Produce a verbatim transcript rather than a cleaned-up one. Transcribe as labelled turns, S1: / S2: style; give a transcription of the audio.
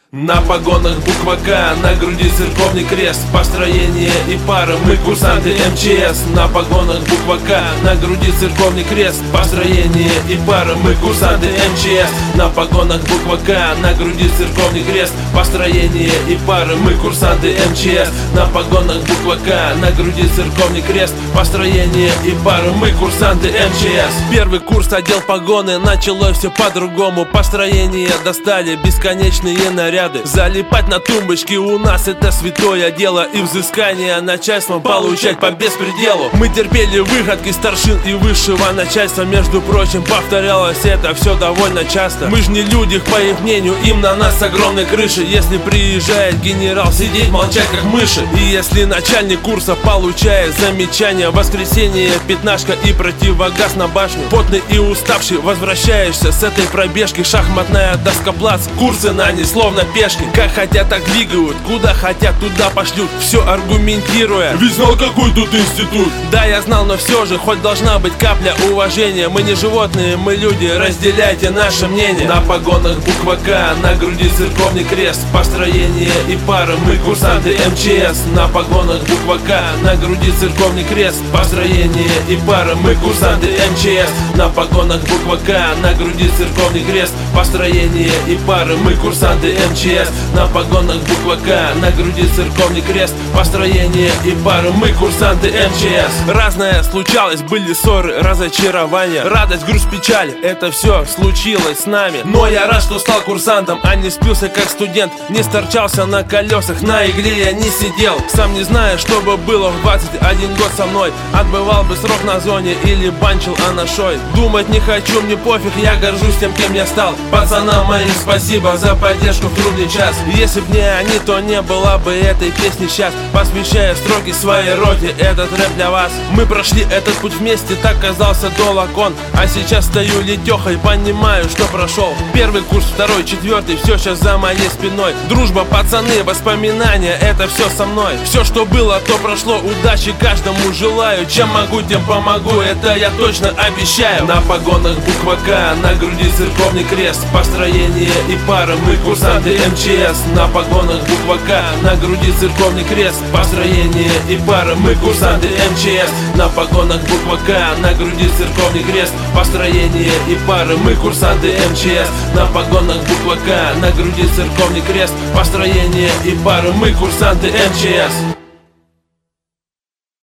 S1: На погонах буква К, на груди церковный крест, построение и пара, мы курсанты эм че эс. На погонах буква К, на груди церковный крест, построение и пара, мы курсанты эм че эс. На погонах буква К, на груди церковный крест, построение и пара, мы курсанты эм че эс. На погонах буква К, на груди церковный крест, построение и пара, мы курсанты эм че эс. Первый курс одел погоны, началось все по-другому. Построение достали бесконечные наряды. Залипать на тумбочке у нас это святое дело, и взыскание начальством получать по беспределу. Мы терпели выходки старшин и высшего начальства. Между прочим, повторялось это все довольно часто. Мы же не люди, по их мнению, им на нас с огромной крыши. Если приезжает генерал, сидеть молчать как мыши. И если начальник курса получает замечание, в воскресенье пятнашка и противогаз на башню. Потный и уставший возвращаешься с этой пробежки. Шахматная доска плац, курсы на ней словно пешки. Как хотят, так двигают, куда хотят, туда пошлют. Все аргументируя: ведь знал, какой тут институт. Да, я знал, но все же, хоть должна быть капля уважения. Мы не животные, мы люди, разделяйте наше мнение. На погонах буква К, на груди церковный крест, построение и пара, мы курсанты эм че эс. На погонах буква К, на груди церковный крест, построение и пара, мы курсанты эм че эс. На погонах буква К, на груди церковный крест, построение и пара, мы курсанты эм че эс. На погонах буква К, на груди церковный крест, построение и пара, мы курсанты эм че эс. Разное случалось, были ссоры, разочарования, радость, грусть, печаль, это все случилось с нами. Но я рад, что стал курсантом, а не спился как студент. Не сторчался на колесах, на игле я не сидел. Сам не знаю, что бы было в двадцать один год со мной. Отбывал бы срок на зоне или банчил анашой. Думать не хочу, мне пофиг, я горжусь тем, кем я стал. Пацанам моим спасибо за поддержку в трудный час. Если б не они, то не было бы этой песни сейчас. Посвящая строки своей роте, этот рэп для вас. Мы прошли этот путь вместе, так казался долг он. А сейчас стою летехой, понимаю, что прошел. Первый курс, второй, четвертый, все сейчас за моей спиной. Дружба, пацаны, воспоминания, это все со мной. Все, что было, то прошло, удачи каждому желаю. Чем могу, тем помогу, это я точно обещаю. На погонах буква К, на груди церковный крест, построение и пара, мы курсанты эм че эс. На погонах буква К, на груди церковный крест, построение и пара, мы курсанты эм че эс. На погонах буква К, на груди церковный крест, построение и пара, мы курсанты эм че эс. На погонах буква К, на груди церковный крест, построение и пара, мы курсанты эм че эс.